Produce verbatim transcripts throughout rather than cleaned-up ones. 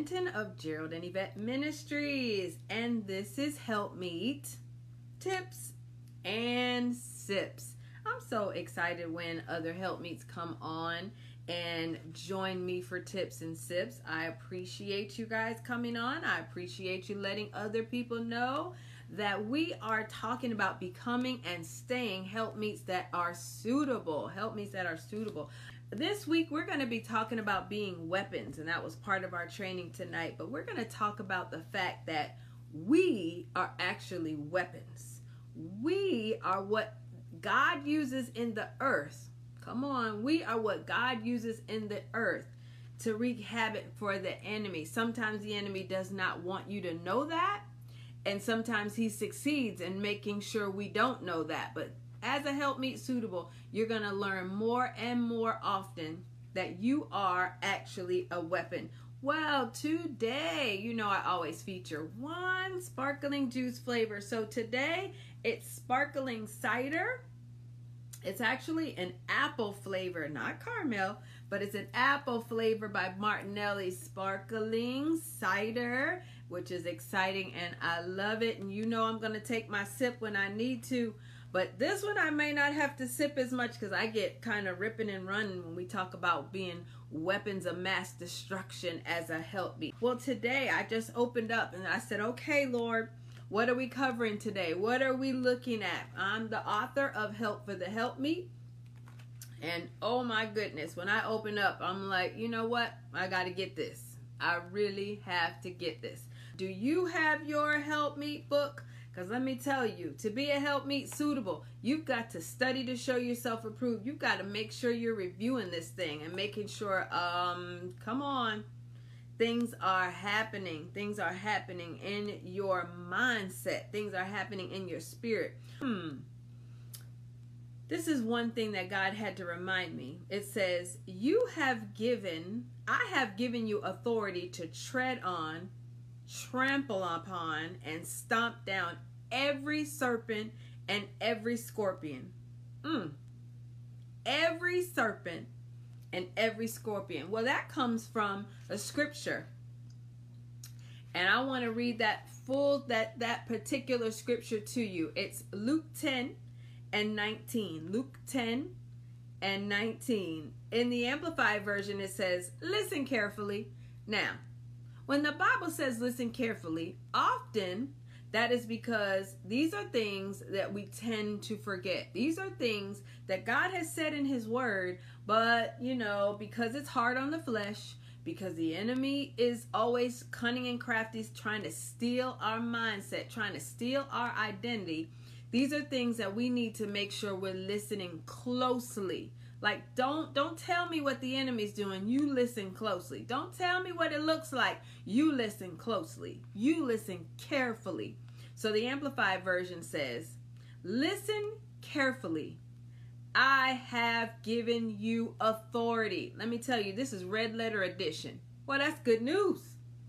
Stanton of Gerald and Yvette Ministries, and this is Helpmeet Tips and Sips. I'm so excited when other Helpmeets come on and join me for tips and sips. I appreciate you guys coming on. I appreciate you letting other people know that we are talking about becoming and staying helpmeets that are suitable. Helpmeets that are suitable. This week, we're going to be talking about being weapons, and that was part of our training tonight. But we're going to talk about the fact that we are actually weapons. We are what God uses in the earth. Come on. We are what God uses in the earth to wreak havoc for the enemy. Sometimes the enemy does not want you to know that, and sometimes he succeeds in making sure we don't know that. But as a helpmeet suitable, you're going to learn more and more often that you are actually a weapon. Well, today, you know I always feature one sparkling juice flavor. So today, it's sparkling cider. It's actually an apple flavor, not caramel, but it's an apple flavor by Martinelli Sparkling Cider, which is exciting, and I love it. And you know I'm going to take my sip when I need to. But this one I may not have to sip as much because I get kind of ripping and running when we talk about being weapons of mass destruction as a helpmeet. Well, today I just opened up and I said, okay, Lord, what are we covering today? What are we looking at? I'm the author of Help for the Helpmeet. And oh my goodness, when I open up, I'm like, you know what? I got to get this. I really have to get this. Do you have your helpmeet book? Because let me tell you, to be a helpmeet suitable, you've got to study to show yourself approved. You've got to make sure you're reviewing this thing and making sure, um, come on, things are happening. Things are happening in your mindset. Things are happening in your spirit. Hmm. This is one thing that God had to remind me. It says, you have given, I have given you authority to tread on, trample upon, and stomp down every serpent and every scorpion. Mm. Every serpent and every scorpion. Well, that comes from a scripture. And I want to read that full, that, that particular scripture to you. It's Luke ten and nineteen. Luke ten and nineteen. In the Amplified version, it says, listen carefully. Now, when the Bible says listen carefully, often that is because these are things that we tend to forget. These are things that God has said in his word, but, you know, because it's hard on the flesh, because the enemy is always cunning and crafty, trying to steal our mindset, trying to steal our identity, these are things that we need to make sure we're listening closely. Like, don't don't tell me what the enemy's doing. You listen closely. Don't tell me what it looks like. You listen closely. You listen carefully. So the Amplified version says, listen carefully. I have given you authority. Let me tell you, this is red letter edition. Well, that's good news.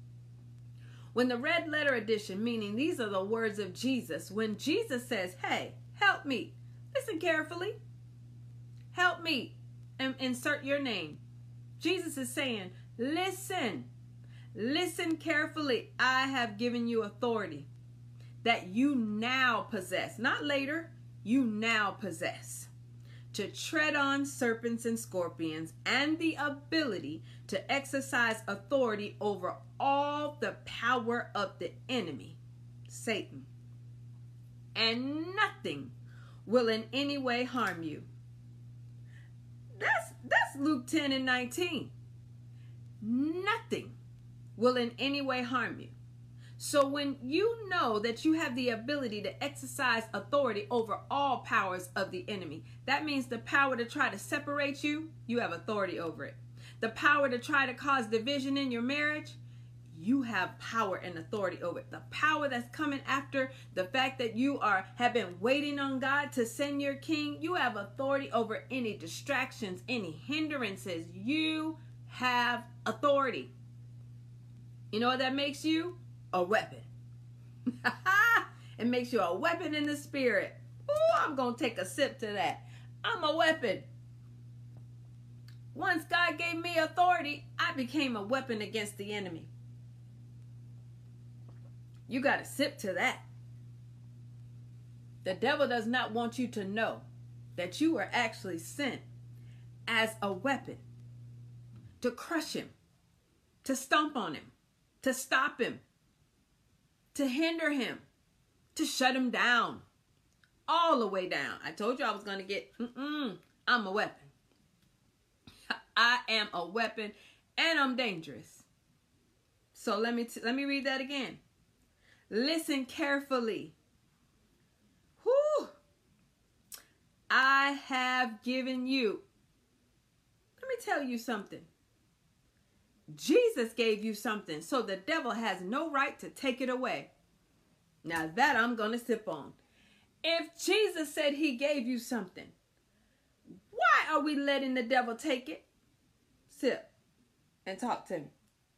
When the red letter edition, meaning these are the words of Jesus, when Jesus says, hey, help me, listen carefully. Help me, and insert your name. Jesus is saying, listen, listen carefully. I have given you authority that you now possess, not later, you now possess, to tread on serpents and scorpions, and the ability to exercise authority over all the power of the enemy, Satan. And nothing will in any way harm you. That's that's Luke ten and nineteen. Nothing will in any way harm you. So when you know that you have the ability to exercise authority over all powers of the enemy, that means the power to try to separate you, you have authority over it. The power to try to cause division in your marriage, you have power and authority over it. The power that's coming after the fact that you are have been waiting on God to send your king, you have authority over any distractions, any hindrances. You have authority. You know what that makes you? A weapon. It makes you a weapon in the spirit. Ooh, I'm going to take a sip to that. I'm a weapon. Once God gave me authority, I became a weapon against the enemy. You got to sip to that. The devil does not want you to know that you are actually sent as a weapon to crush him, to stomp on him, to stop him, to hinder him, to shut him down, all the way down. I told you I was going to get, mm-mm, I'm a weapon. I am a weapon and I'm dangerous. So let me, t- let me read that again. Listen carefully. Whew. I have given you. Let me tell you something. Jesus gave you something, so the devil has no right to take it away. Now that I'm going to sip on. If Jesus said he gave you something, why are we letting the devil take it? Sip and talk to me.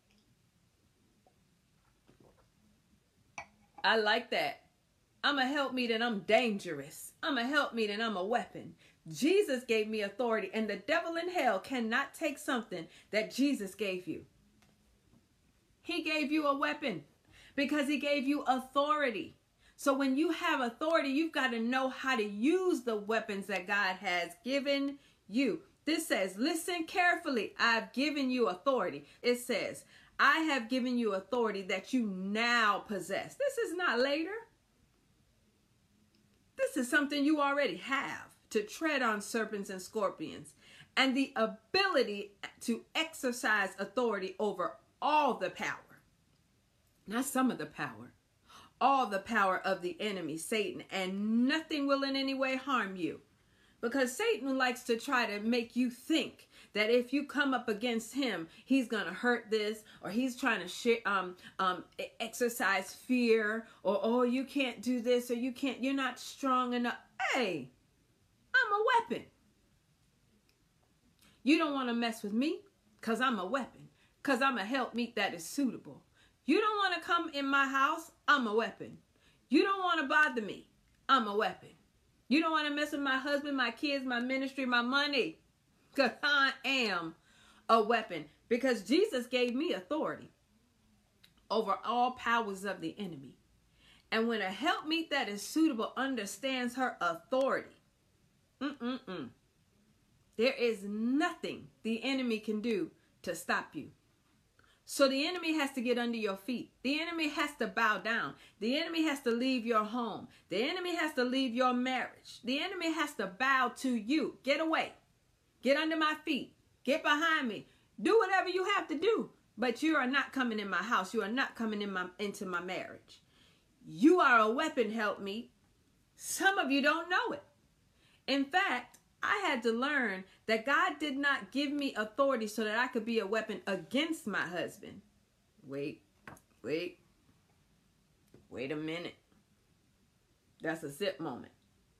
I like that. I'm a helpmeet and I'm dangerous. I'm a helpmeet and I'm a weapon. Jesus gave me authority, and the devil in hell cannot take something that Jesus gave you. He gave you a weapon because he gave you authority. So when you have authority, you've got to know how to use the weapons that God has given you. This says, listen carefully. I've given you authority. It says, I have given you authority that you now possess. This is not later. This is something you already have, to tread on serpents and scorpions, and the ability to exercise authority over all the power. Not some of the power. All the power of the enemy, Satan, and nothing will in any way harm you. Because Satan likes to try to make you think that if you come up against him, he's going to hurt this, or he's trying to sh- um, um, exercise fear, or, oh, you can't do this, or you can't, you're not strong enough. Hey, I'm a weapon. You don't want to mess with me because I'm a weapon, because I'm a helpmeet that is suitable. You don't want to come in my house, I'm a weapon. You don't want to bother me, I'm a weapon. You don't want to mess with my husband, my kids, my ministry, my money, because I am a weapon. Because Jesus gave me authority over all powers of the enemy. And when a helpmeet that is suitable understands her authority, mm-mm-mm, there is nothing the enemy can do to stop you. So the enemy has to get under your feet. The enemy has to bow down. The enemy has to leave your home. The enemy has to leave your marriage. The enemy has to bow to you. Get away. Get under my feet. Get behind me. Do whatever you have to do. But you are not coming in my house. You are not coming in my into my marriage. You are a weapon, helpmeet. Some of you don't know it. In fact, I had to learn that God did not give me authority so that I could be a weapon against my husband. Wait, wait, wait a minute. That's a sip moment.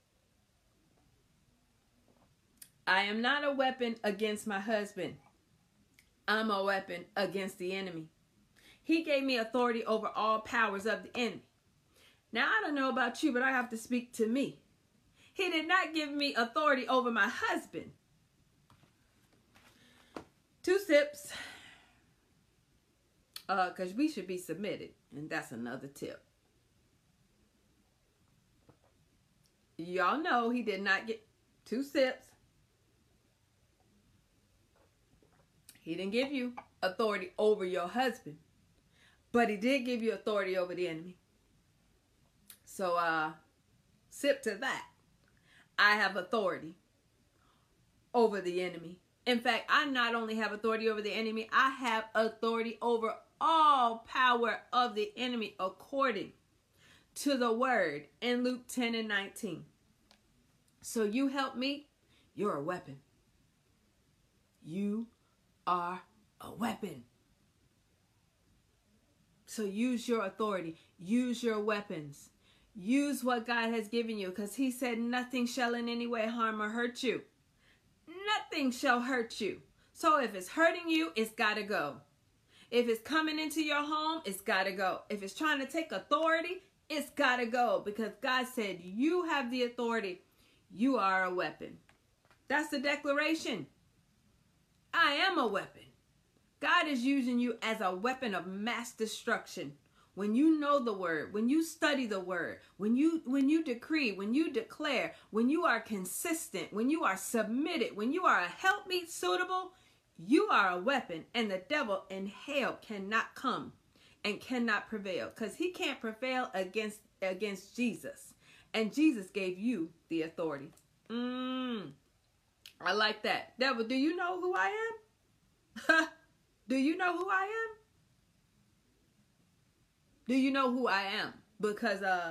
I am not a weapon against my husband. I'm a weapon against the enemy. He gave me authority over all powers of the enemy. Now, I don't know about you, but I have to speak to me. He did not give me authority over my husband. Two sips. Uh, because we should be submitted. And that's another tip. Y'all know he did not get two sips. He didn't give you authority over your husband. But he did give you authority over the enemy. So, uh, sip to that. I have authority over the enemy. In fact, I not only have authority over the enemy, I have authority over all power of the enemy according to the word in Luke ten and nineteen. So you help me, you're a weapon. You are a weapon. So use your authority. Use your weapons. Use what God has given you, because he said nothing shall in any way harm or hurt you. Nothing shall hurt you. So if it's hurting you, it's got to go. If it's coming into your home, it's got to go. If it's trying to take authority, it's got to go, because God said you have the authority. You are a weapon. That's the declaration. I am a weapon. God is using you as a weapon of mass destruction. when you know the word, when you study the word, when you when you decree, when you declare, when you are consistent, when you are submitted, when you are a helpmeet suitable, you are a weapon, and the devil in hell cannot come and cannot prevail, because he can't prevail against against Jesus. And Jesus gave you the authority. Mm, I like that. Devil, do you know who I am? Do you know who I am? Do you know who I am? Because uh,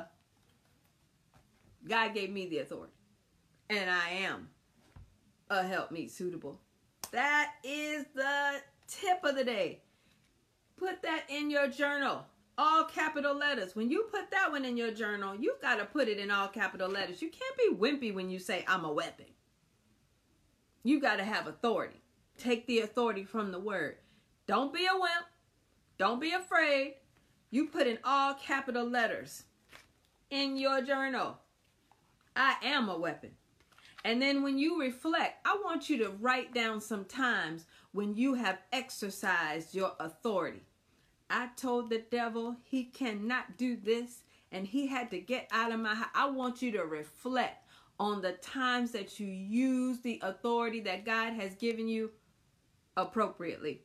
God gave me the authority. And I am a helpmeet suitable. That is the tip of the day. Put that in your journal. All capital letters. When you put that one in your journal, you've got to put it in all capital letters. You can't be wimpy when you say, I'm a weapon. You got to have authority. Take the authority from the word. Don't be a wimp. Don't be afraid. You put in all capital letters in your journal. I am a weapon. And then when you reflect, I want you to write down some times when you have exercised your authority. I told the devil he cannot do this, and he had to get out of my house. I want you to reflect on the times that you use the authority that God has given you appropriately.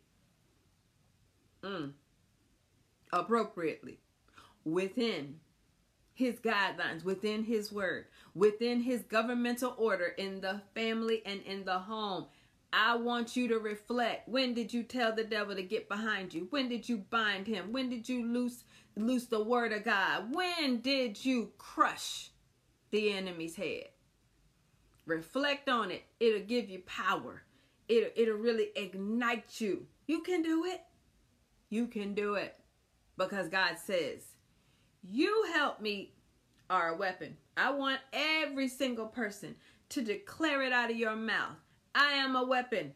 Mm. Appropriately. Within his guidelines, within his word, within his governmental order in the family and in the home. I want you to reflect. When did you tell the devil to get behind you? When did you bind him? When did you loose, loose the word of God? When did you crush the enemy's head? Reflect on it. It'll give you power. It'll, it'll really ignite you. You can do it. You can do it. Because God says, you help me are a weapon. I want every single person to declare it out of your mouth. I am a weapon.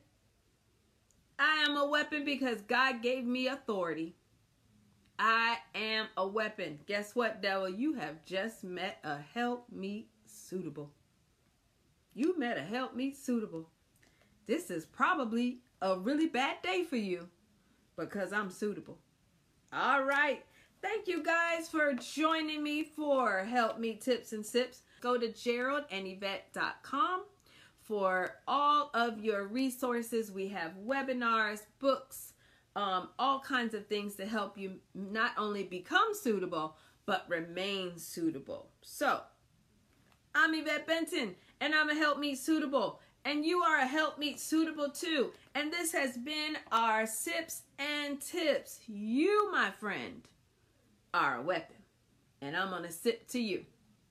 I am a weapon because God gave me authority. I am a weapon. Guess what, devil? You have just met a helpmeet suitable. You met a helpmeet suitable. This is probably a really bad day for you because I'm suitable. All right. Thank you guys for joining me for Helpmeet Tips and Sips. Go to Gerald and Yvette dot com for all of your resources. We have webinars, books, um, all kinds of things to help you not only become suitable, but remain suitable. So, I'm Yvette Benton, and I'm a Helpmeet Suitable. And you are a Helpmeet Suitable too. And this has been our Sips and Tips. You, my friend, are a weapon. And I'm going to sip to you.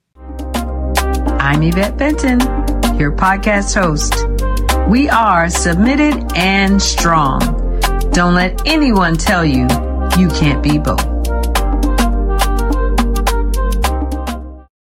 I'm Yvette Benton, your podcast host. We are submitted and strong. Don't let anyone tell you you can't be both.